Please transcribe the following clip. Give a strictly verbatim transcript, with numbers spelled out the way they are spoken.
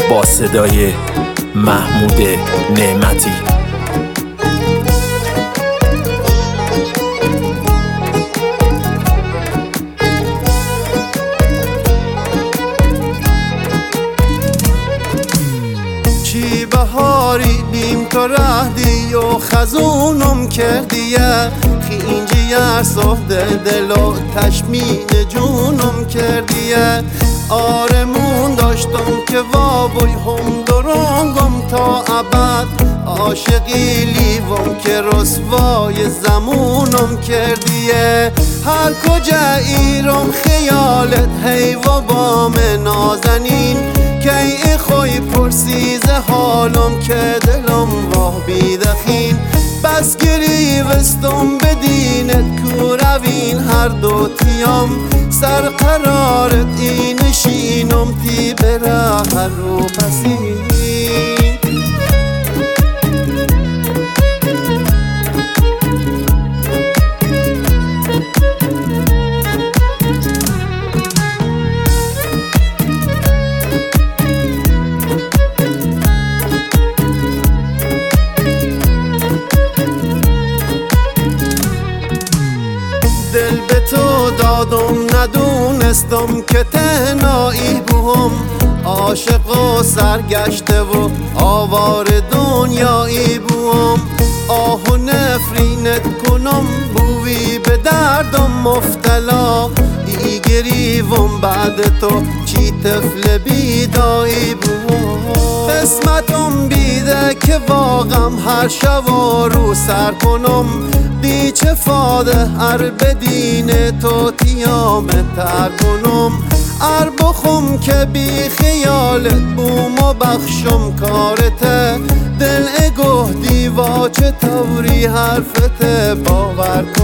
با صدای محمود نعمتی. چی بهاری بیم تو رهدی و خزونم کردیه، خینجی ارساف دل دل و تشمین جونم کردیه. آرمون داشتم که وابوی هم درنگم تا ابد، عاشقی لیوم که رسوای زمونم کردیه. هر کجا ایرم خیالت هی و بام نازنین، که ای خوی پرسیز حالم که دلم واه بیدخین. بس گریوستم بدینت کو روین هر دو تیام، سر قرارت این شینم تی برا هر رو پسین. دل به تو دادم ندونستم که تنهایی بوم، عاشق و سرگشته و آوار دنیایی بوم. آه و نفرینت کنم بوی به دردم مفتلا، ای گریوم بعد تو چی طفل بیدایی بوم. قسمتم بیده که واقعم هر شب و رو سر کنم، دی چه فاده ار بدین تو تیام تر کنم. ار بخم که بی خیالت بوم و بخشم کارته، دل اگه دیوا چه طوری حرفت باور